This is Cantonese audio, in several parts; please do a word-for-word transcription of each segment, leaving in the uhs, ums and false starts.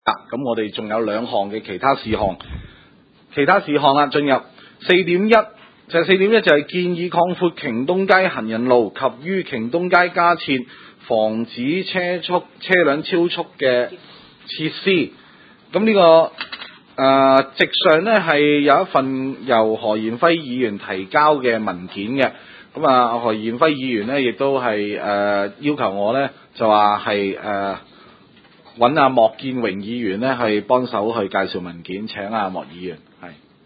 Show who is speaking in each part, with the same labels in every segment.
Speaker 1: 咁我哋仲有兩項嘅其他事項，其他事項啦，進入四點一。就四點一就係建議擴闊瓊東街行人路及於瓊東街加設防止車速車輛超速嘅設施。咁呢、這個誒、呃、直上呢係有一份由何賢輝議員提交嘅文件嘅。咁啊何賢輝議員呢亦都係誒、呃、要求我呢就話係誒揾阿莫建榮議員呢係幫手去介紹文件。請阿、啊、莫議員係。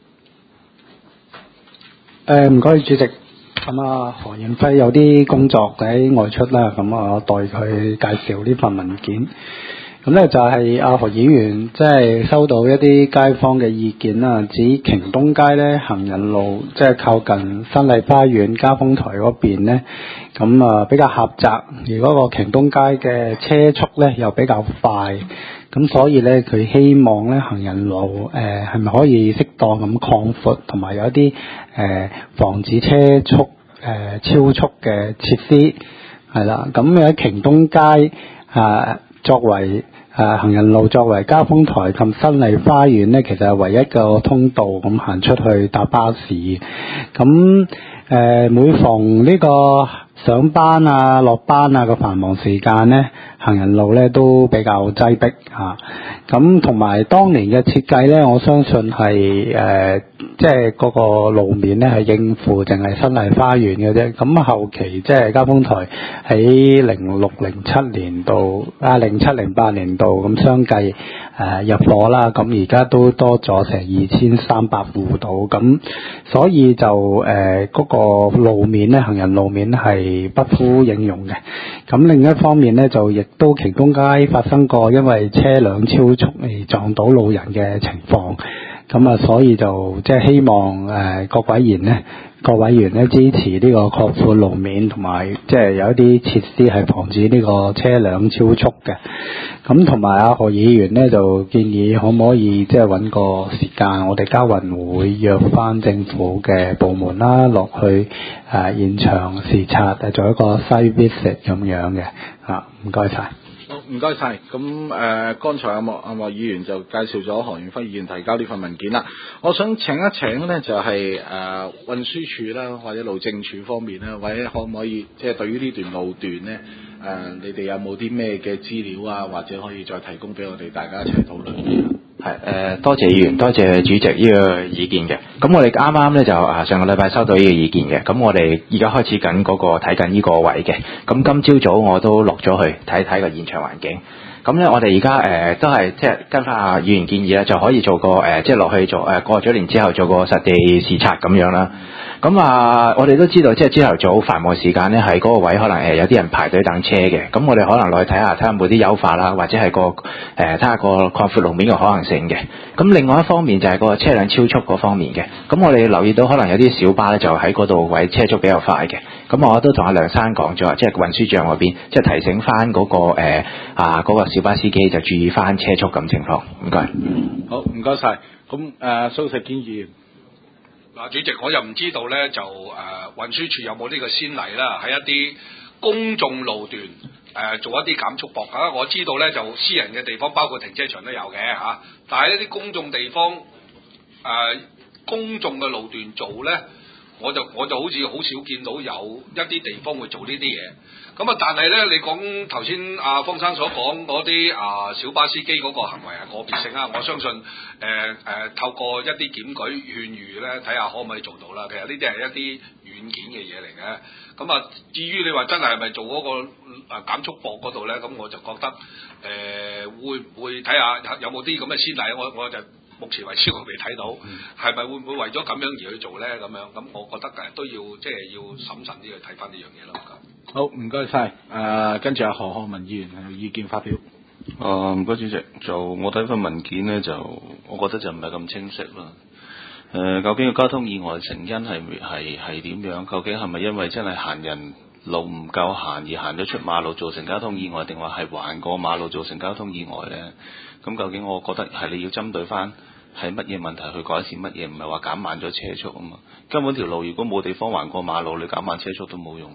Speaker 2: 誒唔該主席，咁啊何賢輝有啲工作喺外出啦，咁啊代佢介紹呢份文件。咁咧就係阿何議員即係收到一啲街坊嘅意見啦，指瓊東街咧行人路即係靠近新麗花園嘉豐台嗰邊咧，咁啊比較狹窄，而嗰個瓊東街嘅車速咧又比較快，咁所以咧佢希望咧行人路誒係咪可以適當咁擴闊，同埋有一啲誒、呃、防止車速誒、呃、超速嘅設施係啦。咁喺瓊東街啊作為誒、啊、行人路作為嘉豐台及新麗花園咧，其實係唯一個通道咁行出去搭巴士。咁誒、呃、每逢呢個上班啊、落班啊個繁忙時間咧，行人路咧都比較擠迫嚇。咁同埋當年嘅設計咧，我相信係誒即係嗰個路面咧係應付淨係新麗花園嘅啫。咁後期即係嘉豐台喺零六零七年度啊零七零八年度咁相繼誒、呃、入伙啦。咁而家都多咗成二千三百戶度，咁所以就誒嗰、呃那個路面咧，行人路面係不敷應用嘅。咁另一方面咧，就亦都瓊東街發生過因為車輛超速而撞到路人嘅情況。咁啊，所以就即係希望誒、呃、各委員咧，各委員咧支持呢個擴闊路面，同埋即係有一啲設施係防止呢個車輛超速嘅。咁同埋阿何議員咧就建議可唔可以即係揾個時間，我哋交運會約翻政府嘅部門啦，落去誒、呃、現場視察，做一個 site visit 咁樣嘅嚇。唔該晒。
Speaker 1: 好，唔該晒。咁誒、呃，剛才阿莫阿莫議員就介紹咗何賢輝議員提交呢份文件啦。我想請一請呢，就係、是、誒、呃、運輸署啦，或者路政署方面啦，或者可唔可以即係、就是、對於呢段路段呢，誒、呃，你哋有冇啲咩嘅資料啊，或者可以再提供俾我哋大家一齊討論？
Speaker 3: 係誒、呃，多謝議員，多謝主席呢個意見嘅。咁我哋啱啱咧就啊上個禮拜收到呢個意見嘅。咁我哋而家開始緊嗰、那個睇緊呢個位嘅。咁今朝早我都落咗去睇睇個現場環境。咁咧我哋而家誒都係即係跟翻阿議員建議咧，就可以做個誒、呃、即係落去做誒、呃、過咗年之後做個實地視察咁樣啦。咁啊，我哋都知道，即係朝頭早繁忙時間咧，喺嗰個位可能誒有啲人排隊等車嘅。咁我哋可能落去睇下，睇下有冇啲優化啦，或者係個誒睇下個擴闊路面嘅可能性嘅。咁另外一方面就係個車輛超速嗰方面嘅。咁我哋留意到可能有啲小巴咧就喺嗰度位車速比較快嘅。咁我都同阿梁生講咗，即係運輸長嗰邊，即係提醒翻嗰、嗰個、呃、啊嗰、嗰個小巴司機就注意翻車速咁情況。唔該。
Speaker 1: 好，唔該晒。咁誒、呃，蘇錫堅議員。
Speaker 4: 嗱，主席，我又唔知道咧，就誒、呃、運輸署有冇呢個先例啦，喺一啲公眾路段誒、呃、做一啲減速駁啊。我知道咧，就私人嘅地方，包括停車場都有嘅嚇、啊，但係一啲公眾地方誒、呃、公眾嘅路段做咧，我就我就好似好少見到有一啲地方會做呢啲嘢。咁啊，但係咧，你講頭先阿方生所講嗰啲啊小巴司機嗰個行為係個別性啊，我相信誒誒、呃呃、透過一啲檢舉勸喻咧，睇下可唔可以做到啦。其實呢啲係一啲軟件嘅嘢嚟嘅。咁啊，至於你話真係係咪做嗰、那個誒、呃、減速駁嗰度咧，咁我就覺得誒、呃、會唔會睇下有冇啲咁嘅先例？我我就目前為止我未睇到，係咪會唔會為咗咁樣而去做咧？咁樣咁，我覺得誒都要即係要審慎啲去睇翻呢樣嘢咯。
Speaker 1: 好，唔該晒。誒，跟住阿何漢文議員有意見發表。
Speaker 5: 誒，唔該主席，就我睇份文件咧，就我覺得就唔係咁清晰啦。誒、呃，究竟個交通意外成因係係係點樣？究竟係咪因為真係行人路唔夠行而行咗出馬路造成交通意外，定話係橫過馬路造成交通意外咧？咁究竟我覺得係你要針對翻係乜嘢問題去改善乜嘢，唔係話減慢咗車速啊嘛。根本條路如果冇地方橫過馬路，你減慢車速都冇用噶。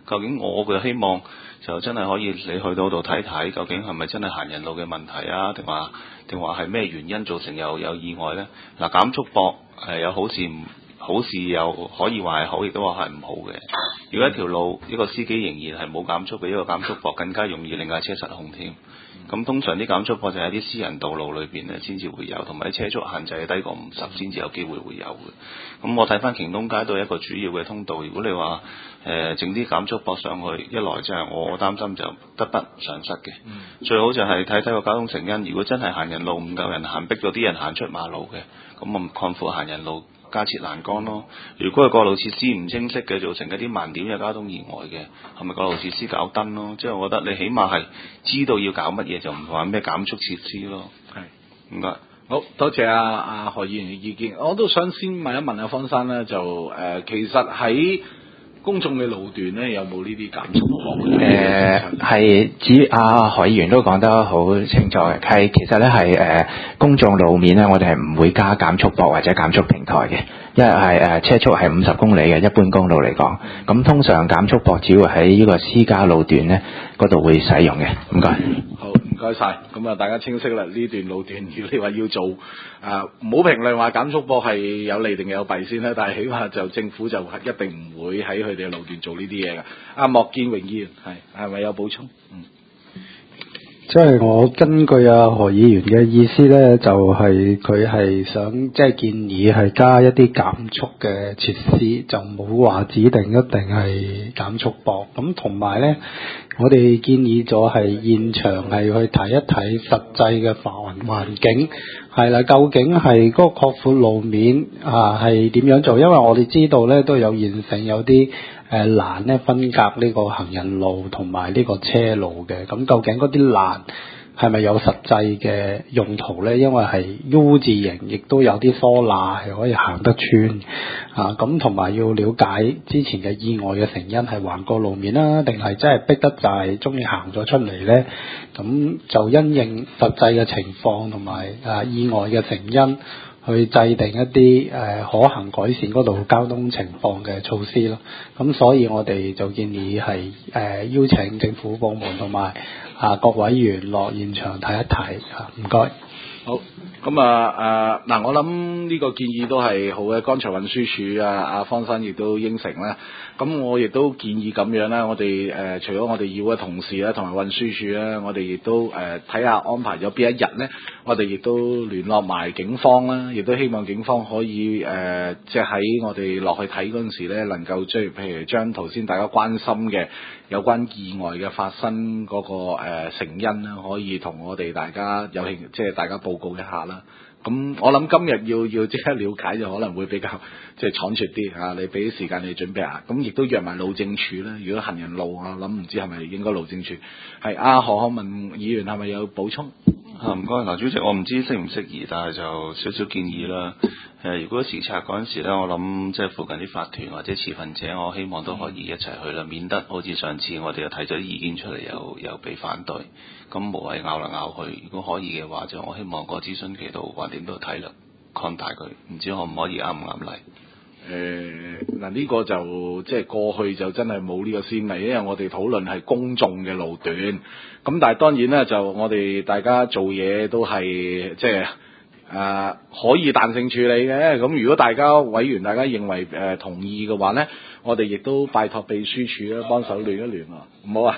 Speaker 5: 究竟我嘅希望就真係可以你去到度睇睇，究竟係咪真係行人路嘅問題啊？定話定話係咩原因造成有有意外呢？嗱，減速駁係有好事唔好事，又可以話係好，亦都話係唔好嘅。如果一條路一個司機仍然係冇減速嘅，一個減速駁更加容易令架車失控添。咁通常啲減速駁就喺啲私人道路裏邊咧先至會有，同埋啲車速限制低過五十先至有機會會有嘅。咁我睇翻瓊東街都係一個主要嘅通道。如果你話誒整啲減速駁上去，一來真係我擔心就得不償失嘅。嗯、最好就係睇睇個交通成因。如果真係行人路唔夠人行，逼咗啲人行出馬路嘅，咁咪擴闊行人路，加設欄杆咯。如果係過路設施唔清晰嘅，造成一啲慢點嘅交通意外嘅，係咪過路設施搞燈咯？即係我覺得你起碼係知道要搞乜嘢，就唔話咩減速設施咯。係，唔該。
Speaker 1: 好多謝阿、啊、阿何議員嘅意見。我都想先問一問阿方生咧，就誒、呃、其實喺公眾嘅路段咧，有冇呢啲減速駁？
Speaker 3: 誒係指阿何議員都講得好清楚嘅，係其實咧係誒公眾路面咧，我哋係唔會加減速駁或者減速平台嘅，因為係誒、呃、車速係五十公里嘅一般公路嚟講，咁通常減速駁只會喺呢個私家路段咧嗰度會使用嘅。唔該。
Speaker 1: 好，唔該晒。咁啊，大家清晰啦。呢段路段，如果你話要做誒，唔好評論話減速駁係有利定有弊先啦。但係起碼就政府就一定唔會喺佢哋嘅路段做呢啲嘢嘅。阿莫建榮議員係係咪有補充？嗯。
Speaker 2: 即係我根據阿何議員嘅意思咧，就係佢係想即係建議係加一啲減速嘅設施，就冇話指定一定係減速駁。咁同埋咧，我哋建議咗係現場係去睇一睇實際嘅環環境，係啦，究竟係嗰個擴闊路面啊係點樣做？因為我哋知道咧都有現成有啲誒欄咧分隔呢個行人路同埋呢個車路嘅，咁究竟嗰啲欄係咪有實際嘅用途咧？因為係 U 字形，亦都有啲疏罅係可以行得穿啊。咁同埋要了解之前嘅意外嘅成因係橫過路面啦，定係真係逼得滯，終於行咗出嚟咧？咁就因應實際嘅情況同埋啊意外嘅成因，去制定一啲誒、呃、可行改善嗰度交通情況嘅措施咯。咁所以我哋就建議係誒、呃、邀請政府部門同埋啊各委員落現場睇一睇嚇。唔該。
Speaker 1: 好，咁啊誒嗱，我諗呢個建議都係好嘅。剛才運輸署啊，阿方生亦都應承啦。咁我亦都建議咁樣啦。我哋誒、呃、除咗我哋要嘅同事啦，同埋運輸署咧，我哋亦都誒睇下安排咗邊一日咧，我哋亦都聯絡埋警方啦，亦都希望警方可以誒即係喺我哋落去睇嗰陣時咧，能夠即係譬如將頭先大家關心嘅有關意外嘅發生嗰、那個、呃、成因啦，可以同我哋大家有興即係大家報告一下啦。咁我諗今日要要即刻了解就可能會比較即係倉促啲嚇，你俾啲時間你準備下。咁亦都約埋路政署啦。如果行人路我諗唔知係咪應該路政署係阿何漢文議員係咪有補充？
Speaker 5: 啊，唔該，嗱，主席，我唔知適唔適宜，但係就少少建議啦。誒、呃，如果視察嗰陣時咧，我諗即係附近啲法團或者持份者，我希望都可以一齊去啦，免得好似上次我哋又提咗啲意見出嚟，又又被反對，咁無謂拗嚟拗去。如果可以嘅話，就我希望個諮詢期度橫掂都體諒擴大佢，唔知可唔可以啱唔啱嚟？
Speaker 1: 誒嗱呢個就即係過去就真係冇呢個先例，因為我哋討論係公眾嘅路段，咁但係當然咧就我哋大家做嘢都係即係誒、呃、可以彈性處理嘅。咁如果大家委員大家認為誒、呃、同意嘅話咧，我哋亦都拜託秘書處咧幫手聯一聯啊，唔好啊。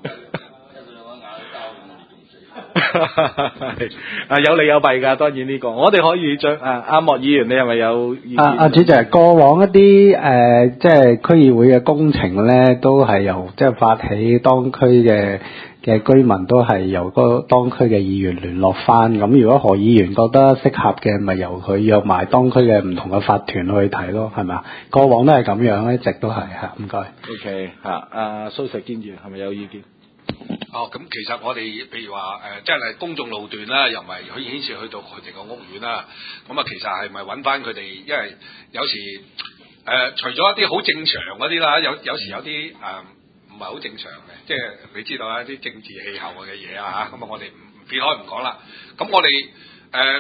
Speaker 1: 啊有利有弊㗎，當然呢、這個我哋可以將啊阿莫議員，你係咪有意見？
Speaker 2: 啊啊主席，過往一啲誒、呃、即係區議會嘅工程咧，都係由即係發起當區嘅嘅居民都係由嗰當區嘅議員聯絡翻。咁如果何議員覺得適合嘅，咪由佢約埋當區嘅唔同嘅法團去睇咯，係咪啊？過往都係咁樣，一直都係嚇。唔該。
Speaker 1: O K 嚇，阿蘇石堅議係咪有意見？
Speaker 4: 哦，咁其實我哋譬如話誒，即、呃、係公眾路段啦，又唔係可以牽涉去到佢哋個屋苑啦。咁啊，其實係咪揾翻佢哋？因為有時誒、呃，除咗一啲好正常嗰啲啦，有有時有啲誒唔係好正常嘅，即係你知道啦，啲政治氣候嘅嘢啊嚇。咁啊，我哋唔撇開唔講啦。咁我哋誒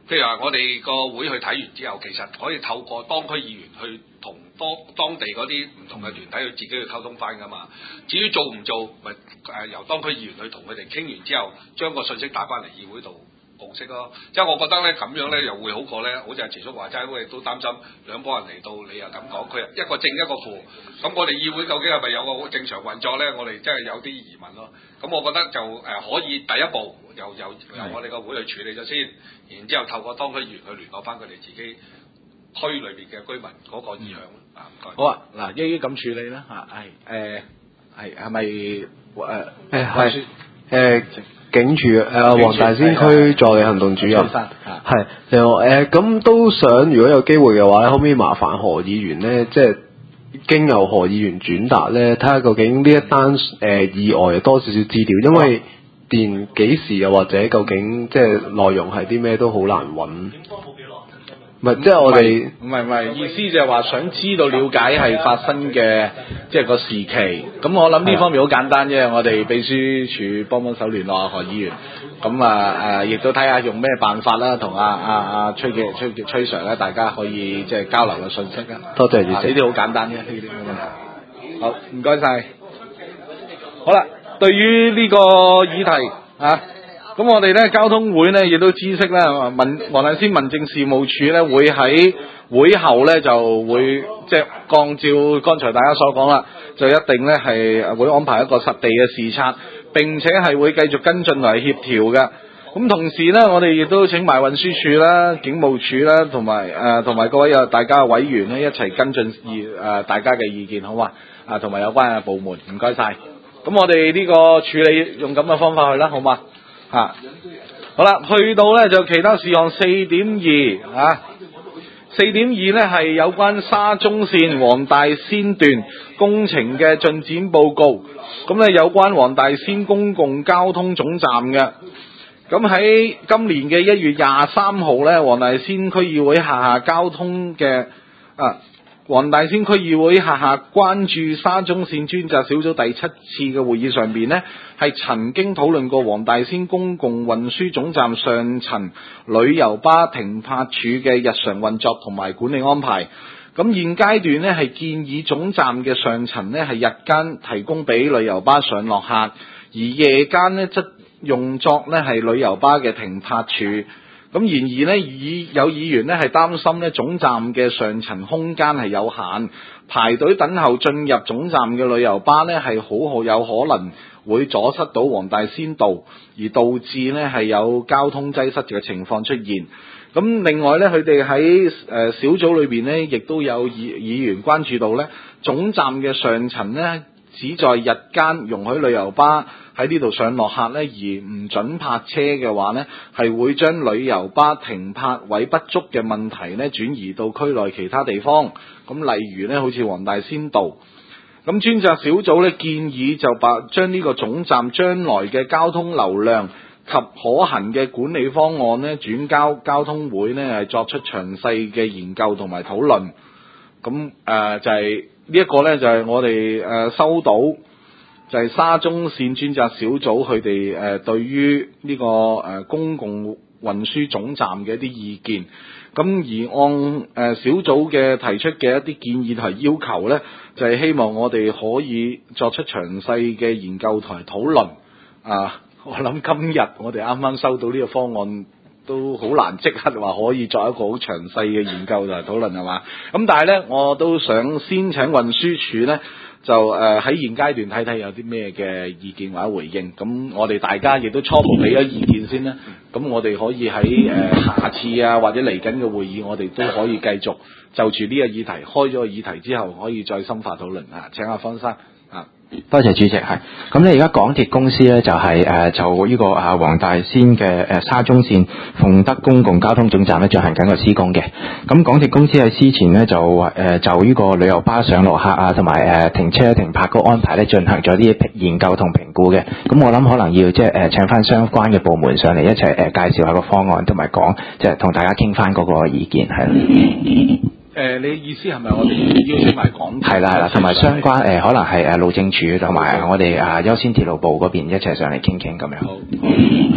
Speaker 4: 譬如話我哋個會去睇完之後，其實可以透過當區議員去同當當地嗰啲唔同嘅團體去自己去溝通翻噶嘛。至於做唔做，咪誒由當區議員去同佢哋傾完之後，將個信息打翻嚟議會度共識咯。即係我覺得咧咁樣咧又會好過咧，好似阿池叔話齋，我哋都擔心兩幫人嚟到，你又咁講，佢一個正一個負，咁我哋議會究竟係咪有個正常運作咧？我哋真係有啲疑問咯。咁我覺得就誒、呃、可以第一步由由由我哋個會去處理咗先，然之後透過當區議員去聯絡翻佢哋自己區裏邊嘅居民嗰個意向啊。唔該。
Speaker 1: 好啊，嗱，一於咁處理啦嚇，係誒係係咪誒
Speaker 6: 誒係誒警署誒黃大仙區助理行動主任係你好誒，咁都想如果有機會嘅話咧，可唔可以麻煩何議員咧，即係經由何議員轉達咧，睇下究竟呢一單誒、呃、意外有多少少資料，因為連幾時又或者究竟即係內容係啲咩都好難揾。唔係，即係我哋
Speaker 1: 唔係唔係意思就係話想知道了解係發生嘅即係個時期。咁我諗呢方面好簡單啫，我哋秘書處幫幫手聯絡下何議員。咁啊誒，亦都睇下用咩辦法啦，同阿阿阿崔嘅崔崔 Sir 咧，大家可以即係交流嘅信息啦。
Speaker 6: 多謝主席，
Speaker 1: 呢啲好簡單啫，呢啲冇問題。好，唔該晒。好啦，對於呢個議題啊。咁我哋咧交通會咧亦都知悉咧，民黃大仙民政事務處咧會喺會後咧就會即係按照剛才大家所講啦，就一定咧係會安排一個實地嘅視察，並且係會繼續跟進嚟協調嘅。咁同時咧，我哋亦都請埋運輸署啦、警務處啦，同埋誒同埋各位有大家嘅委員咧一齊跟進意誒大家嘅意見，好嘛？啊，同埋有關嘅部門，唔該晒。咁我哋呢個處理用咁嘅方法去啦，好嘛？啊，好啦，去到咧就其他事項四點二啊，四點二咧係有關沙中線黃大仙段工程嘅進展報告。咁咧有關黃大仙公共交通總站嘅，咁喺今年嘅一月廿三號咧，黃大仙區議會轄下交通嘅啊。黃大仙區議會轄下關注沙中線專責小組第七次嘅會議上邊呢，係曾經討論過黃大仙公共運輸總站上層旅遊巴停泊處嘅日常運作同埋管理安排。咁現階段呢，係建議總站嘅上層呢，係日間提供俾旅遊巴上落客，而夜間呢，則用作呢係旅遊巴嘅停泊處。咁然而呢，以有議員呢係擔心呢總站嘅上層空間係有限，排隊等候進入總站嘅旅遊巴呢係好有可能會阻塞到黃大仙道，而導致呢係有交通擠塞嘅情況出現。咁另外呢，佢哋喺誒小組裏邊呢，亦都有議議員關注到呢總站嘅上層呢，只在日間容許旅遊巴喺呢度上落客呢，而唔准泊車嘅話呢，係會將旅遊巴停泊位不足嘅問題呢轉移到區內其他地方。咁例如呢，好似黃大仙道。咁專責小組呢建議就把將呢個總站將來嘅交通流量及可行嘅管理方案呢轉交交通會呢係作出詳細嘅研究同埋討論。咁誒、呃、就係呢一個呢，就係、是、我哋誒、呃、收到。就係沙中線專責小組佢哋誒對於呢個誒公共運輸總站嘅一啲意見，咁而按誒小組嘅提出嘅一啲建議同埋要求呢，就係希望我哋可以作出詳細嘅研究同埋討論。啊，我諗今日我哋啱啱收到呢個方案，都好難即刻話可以作一個好詳細嘅研究同埋討論係嘛？咁但係呢，我都想先請運輸署呢。就誒喺、呃、現階段睇睇有啲咩嘅意見或者回應，咁我哋大家亦都初步俾咗意見先啦。咁我哋可以喺誒、呃、下次啊或者嚟緊嘅會議，我哋都可以繼續就住呢個議題開咗個議題之後，可以再深化討論啊。請阿方生啊。
Speaker 3: 多謝主席，係咁咧。而家港鐵公司咧就係、是、誒、呃、就呢、這個啊黃大仙嘅誒、呃、沙中線鳳德公共交通總站咧進行緊個施工嘅。咁港鐵公司喺之前咧就誒、呃、就呢個旅遊巴上落客啊，同埋誒停車停泊個安排咧進行咗啲研究同評估嘅。咁我諗可能要即係誒請翻相關嘅部門上嚟一齊誒、呃、介紹下個方案，同埋講即係同大家傾翻嗰個意見係。
Speaker 1: 誒、呃，你意思係咪我哋邀請埋港鐵？係
Speaker 3: 啦係啦，同埋相關誒、呃，可能係誒路政署同埋我哋啊優先鐵路部嗰邊一齊上嚟傾傾咁樣。好，係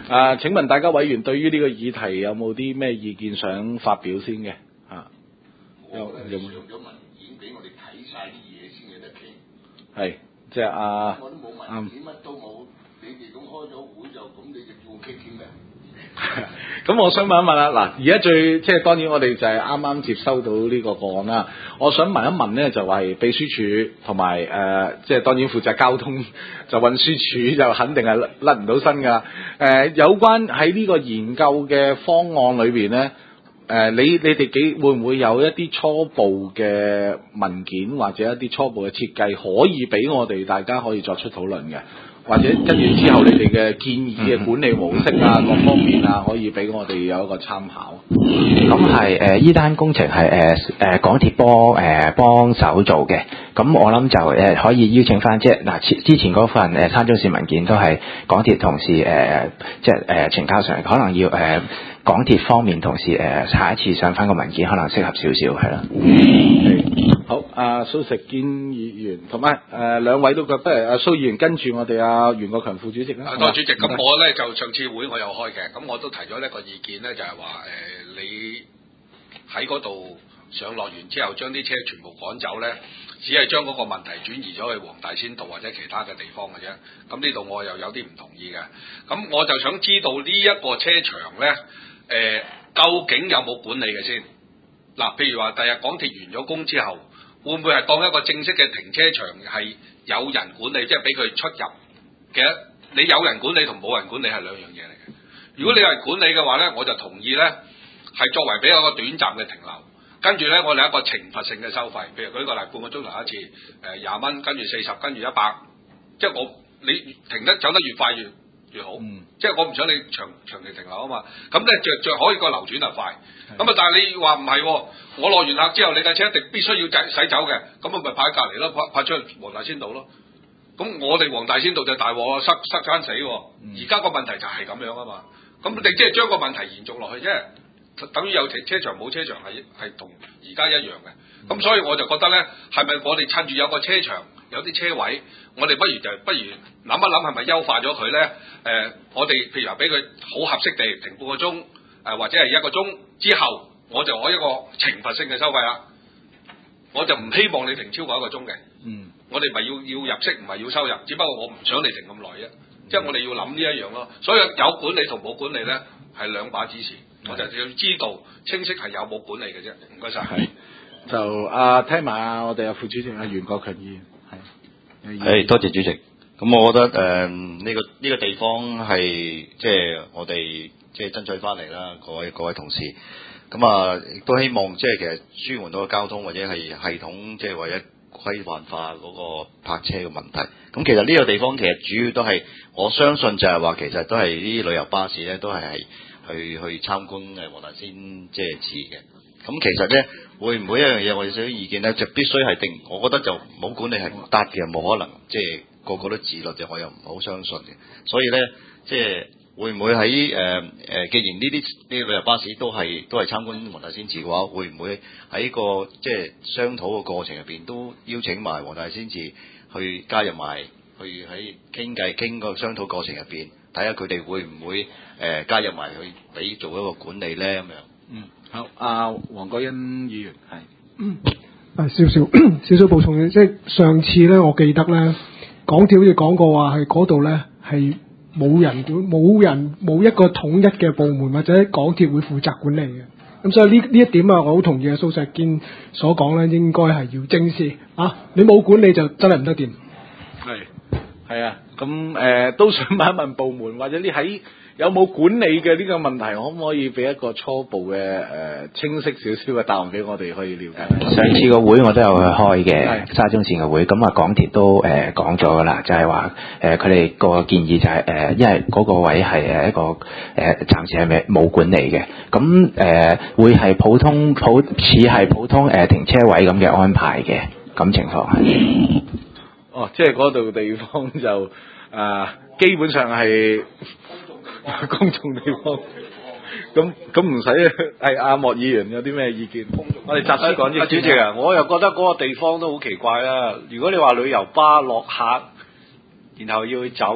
Speaker 1: 啊，請問大家委員對於呢個議題有冇啲咩意見想發表先嘅？啊，有有冇？
Speaker 7: 上咗文件俾我哋睇晒啲嘢先有得傾。
Speaker 1: 係，即係啊，
Speaker 7: 我都冇文件，乜都冇，你哋咁開咗會就咁，你就叫我傾傾咩？
Speaker 1: 咁我想問一問啦，嗱，而家最即係當然我哋就係啱啱接收到呢個個案啦。我想問一問咧，就係秘書處同埋誒，即係當然負責交通就運輸署就肯定係甩唔到身㗎。誒、呃，有關喺呢個研究嘅方案裏邊咧，誒、呃，你你哋幾會唔會有一啲初步嘅文件或者一啲初步嘅設計可以俾我哋大家可以作出討論嘅？或者跟住之後，你哋嘅建議嘅管理模式啊，各方面啊，可以俾我哋有一個參考。
Speaker 3: 咁係誒，依單工程係誒誒港鐵幫誒幫手做嘅。咁我諗就誒、呃、可以邀請翻，即係嗱，之前嗰份誒參中市文件都係港鐵同事誒、呃，即係誒呈交上嚟，可能要誒、呃、港鐵方面同事誒、呃、下一次上翻個文件，可能適合少少係啦。
Speaker 1: 好，阿蘇石堅議員同埋誒兩位都覺得阿蘇議員跟住我哋阿袁國強副主席啦。
Speaker 4: 多主席，咁我咧就上次會我有開嘅，咁我都提咗一個意見咧，就係話誒你喺嗰度上落完之後，將啲車全部趕走咧，只係將嗰個問題轉移咗去黃大仙道或者其他嘅地方嘅啫。咁呢度我又有啲唔同意嘅。咁我就想知道呢一個車場咧，誒、呃、究竟有冇管理嘅先？嗱，譬如話第日港鐵完咗工之後，會唔會係當一個正式嘅停車場係有人管理，即係俾佢出入嘅？你有人管理同冇人管理係兩樣嘢嚟嘅。如果你有人管理嘅話咧，我就同意咧，係作為俾一個短暫嘅停留，跟住咧我哋一個懲罰性嘅收費，譬如舉個例，半個鐘頭一次，誒廿蚊，跟住四十，跟住一百，即係我你停得走得越快越越好，嗯、即係我唔想你長長期停留啊嘛。咁咧着着可以個流轉就快。咁啊！但係你話唔係，我落完客之後，你架車一定必須要洗洗走嘅，咁我咪派隔離咯，派派出去黃大仙道咯。咁我哋黃大仙道就大鑊，塞塞餐死。而家個問題就係咁樣啊嘛。咁你即係將個問題延續落去啫，等於有停車場冇車場係係同而家一樣嘅。咁所以我就覺得咧，係咪我哋趁住有個車場有啲車位，我哋不如就不如諗一諗係咪優化咗佢咧？誒、呃，我哋譬如話俾佢好合適地停半個鐘。誒或者係一個鐘之後，我就攞一個懲罰性嘅收費啦。我就唔希望你停超過一個鐘嘅。嗯，我哋咪要要入息，唔係要收入。只不過我唔想你停咁耐啫。嗯、即係我哋要諗呢一樣咯。所以有管理同冇管理咧係兩把指示。嗯、我就要知道清晰係有冇管理嘅啫。唔該晒。
Speaker 1: 係就啊，聽埋啊，我哋阿副主席阿袁國強議員係
Speaker 8: 係多謝主席。咁我覺得誒呢、呃呢個呢、呢個地方係即係我哋。即係爭取翻嚟啦，各位各位同事，咁啊亦都希望即係其實舒緩到個交通或者係系統，即係為咗規範化嗰個泊車嘅問題。咁其實呢個地方其實主要都係我相信就係話，其實都係啲旅遊巴士咧都係係去去參觀誒黃大仙即係寺嘅。咁其實咧會唔會一樣嘢我哋少少意見咧，就必須係定，我覺得就冇管理係唔得嘅，冇可能即係個個都自律嘅，我又唔好相信嘅。所以咧即係。會唔會喺誒誒？既然呢啲呢啲旅遊巴士都係都係參觀黃大仙寺嘅話，會唔會喺個即係商討嘅過程入邊都邀請埋黃大仙寺去加入埋，去喺傾偈傾個商討過程入邊，睇下佢哋會唔會誒、呃、加入埋去俾做一個管理咧咁樣？
Speaker 1: 嗯，好，阿黃國欣議員係，
Speaker 9: 嗯，係少少少少補充嘅，即係上次咧，我記得咧，港鐵好似講過話係嗰度咧係。冇人管，冇人冇一個統一嘅部門或者港鐵會負責管理嘅，咁所以呢呢一點啊，我好同意阿蘇石堅所講咧，應該係要正視啊！你冇管理就真係唔得掂。
Speaker 1: 係係啊，咁誒、呃、都想問一問部門，或者你喺有冇管理嘅呢個問題，可唔可以俾一個初步嘅誒、呃、清晰少少嘅答案俾我哋可以了解？
Speaker 3: 上次個會我都有去開嘅沙中線嘅會，咁啊港鐵都誒講咗噶啦，就係話誒佢哋個建議就係、是、誒、呃，因為嗰個位係誒一個誒、呃、暫時係咪冇管理嘅，咁誒、呃、會係普通普似係普通誒、呃、停車位咁嘅安排嘅，咁情況係。
Speaker 1: 哦，即係嗰度地方就啊、呃，基本上係。公眾地方，咁咁唔使係阿莫議員有啲咩意見？我哋集思廣益。
Speaker 10: 阿主席啊，我又覺得嗰個地方都好奇怪啦。如果你話旅遊巴落客，然後要去走，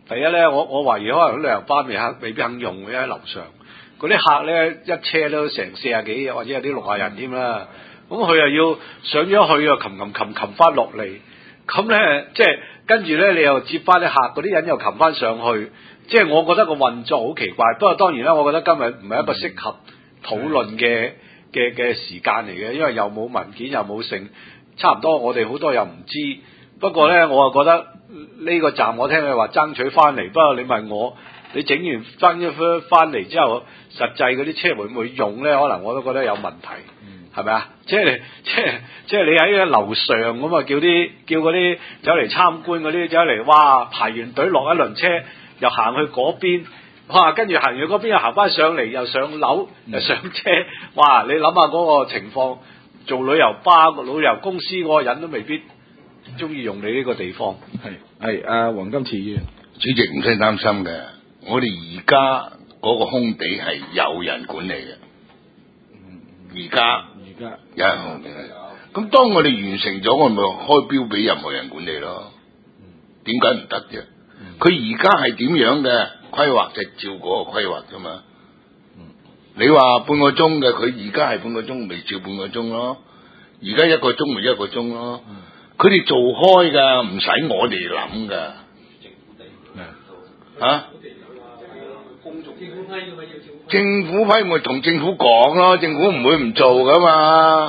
Speaker 10: 第一咧，我我懷疑可能旅遊巴未肯未必肯用嘅喺樓上，嗰啲客咧一車都成四廿幾，或者有啲六廿人添啦。咁佢又要上咗去又擒擒擒擒翻落嚟，咁咧即係跟住咧你又接翻啲客，嗰啲人又擒翻上去，即係我覺得個運作好奇怪。不過當然啦，我覺得今日唔係一個適合討論嘅嘅嘅時間嚟嘅，因為又冇文件又冇剩，差唔多我哋好多又唔知。不過咧，我啊覺得呢個站我聽佢話爭取翻嚟，不過你問我，你整完翻一翻嚟之後，實際嗰啲車會唔會用咧？可能我都覺得有問題，係咪啊？即係即係即係你喺樓上咁啊，叫啲叫嗰啲走嚟參觀嗰啲走嚟，哇排完隊落一輪車，又行去嗰邊，哇跟住行完嗰邊又行翻上嚟，又上樓又上車，哇！你諗下嗰個情況，做旅遊巴旅遊公司嗰個人都未必中意用你呢個地方。
Speaker 1: 係係阿黃金池議員，
Speaker 7: 主席唔使擔心嘅，我哋而家嗰個空地係有人管理嘅。而家
Speaker 1: 而家
Speaker 7: 有人控制嘅。咁當我哋完成咗，我咪開標俾任何人管理咯。點解唔得啫？佢而家係點樣嘅規劃就照嗰個規劃啫嘛。你話半個鐘嘅，佢而家係半個鐘，咪照半個鐘咯。而家一個鐘咪一個鐘咯。佢哋做開噶，唔使我哋諗噶。啊？政府批咪同政府講咯，政府唔會唔做噶嘛。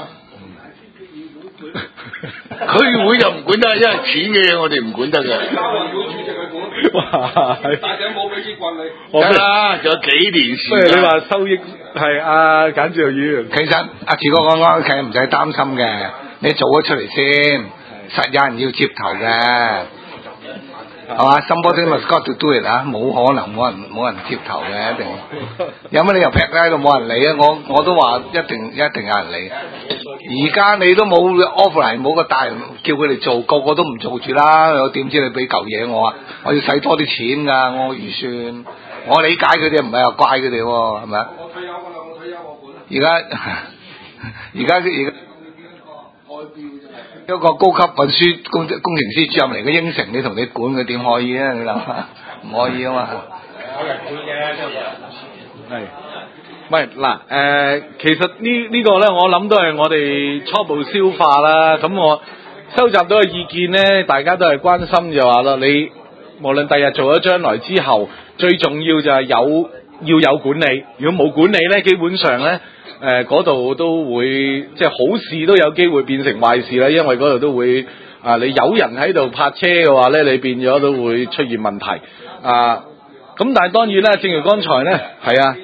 Speaker 7: 區會又唔管得，因為錢嘅嘢我哋唔管得嘅。
Speaker 1: 哇！
Speaker 10: 大頂帽俾支棍你。
Speaker 7: 得啦，仲有幾年時間。
Speaker 1: 不如你話收益係阿簡志豪議員。
Speaker 11: 其實阿志哥講講，其實唔使擔心嘅，你做咗出嚟先，實有人要接頭嘅。係嘛 ？Somebody must got to do it 啊！冇可能冇人冇人接頭嘅，一定。有乜理由劈喺度冇人理啊？我我都話一定一定有人理。而家你都冇 offline 冇個大人叫佢哋做，個個都唔做住啦。我點知你俾嚿嘢我啊？我要使多啲錢㗎，我預算。我理解佢哋，唔係話怪佢哋喎，係咪啊？
Speaker 10: 我退休㗎啦，我退休我管。
Speaker 11: 而家而家而家。一個高級運輸工工程師主任嚟嘅應承你同你管佢點可以啊？你諗下，唔可以啊嘛。
Speaker 10: 有人管嘅，
Speaker 1: 係，唔係嗱誒，其實呢呢個咧，我諗都係我哋初步消化啦。咁我收集到嘅意見咧，大家都係關心就話啦，你無論第日做咗將來之後，最重要就係有要有管理。如果冇管理咧，基本上咧。誒嗰度都會即係好事都有機會變成壞事啦，因為嗰度都會啊，你有人喺度泊車嘅話咧，你變咗都會出現問題啊。咁但係當然啦，正如剛才咧，係啊，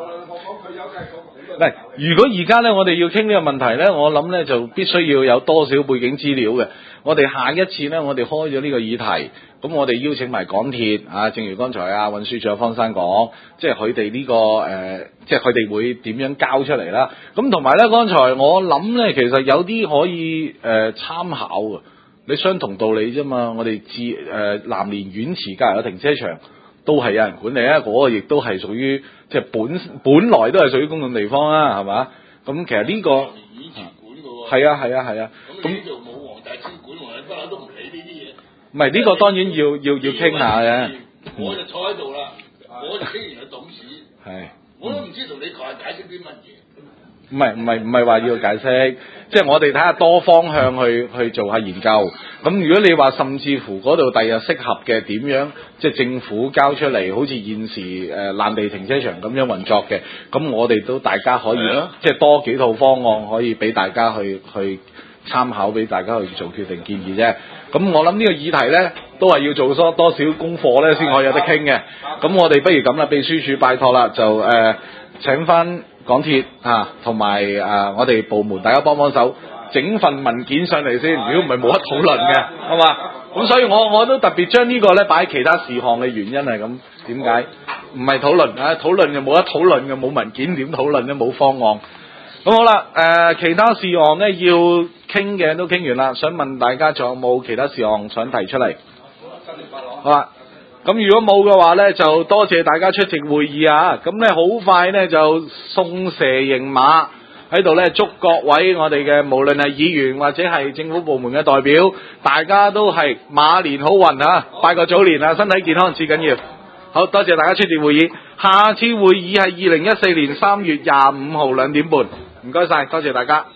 Speaker 1: 嗱，如果而家咧我哋要傾呢個問題咧，我諗咧就必須要有多少背景資料嘅。我哋下一次咧，我哋開咗呢個議題。咁我哋邀請埋港鐵啊，正如剛才啊運輸長方生講，即係佢哋呢個誒、呃，即係佢哋會點樣交出嚟啦。咁同埋咧，剛才我諗咧，其實有啲可以誒、呃、參考嘅。你相同道理啫嘛。我哋自誒南蓮苑池隔籬嘅停車場都係有人管理啊，嗰、那個亦都係屬於即係本本來都係屬於公共地方啦，係嘛？咁其實呢、這個係啊係啊係啊。咁呢度冇黃大仙管，黃大仙都唔理呢啲嘢。唔係呢個當然要要要傾下嘅。
Speaker 7: 我就坐喺度啦，我就傾完個董事。
Speaker 1: 係。
Speaker 7: 我都唔知同你解解釋啲乜嘢。
Speaker 1: 唔係唔係唔係話要解釋，即係我哋睇下多方向去去做下研究。咁如果你話甚至乎嗰度第日適合嘅點樣，即係政府交出嚟，好似現時誒爛地停車場咁樣運作嘅，咁我哋都大家可以即係多幾套方案可以俾大家去去參考，俾大家去做決定建議啫。咁我諗呢個議題呢，都係要做多多少功課呢先可以有得傾嘅。咁我哋不如咁啦，秘書處拜託啦，就誒、呃、請翻港鐵啊，同埋誒我哋部門大家幫幫手，整份文件上嚟先。如果唔係冇得討論嘅，係嘛？咁所以我我都特別將呢個呢擺喺其他事項嘅原因係咁。點解？唔係討論啊，討論就冇得討論嘅，冇文件點討論呢？冇方案。咁好啦，誒、呃、其他事項呢要傾嘅都傾完啦，想問大家仲有冇其他事項想提出嚟？好啦，咁如果冇嘅話呢，就多謝大家出席會議啊！咁呢好快呢就送蛇迎馬， 喺度咧祝各位我哋嘅無論係議員或者係政府部門嘅代表，大家都係馬年好運啊！拜個早年啊，身體健康至緊要。好多謝大家出席會議，下次會議係二零一四年三月廿五號兩點半。唔該晒，多謝大家。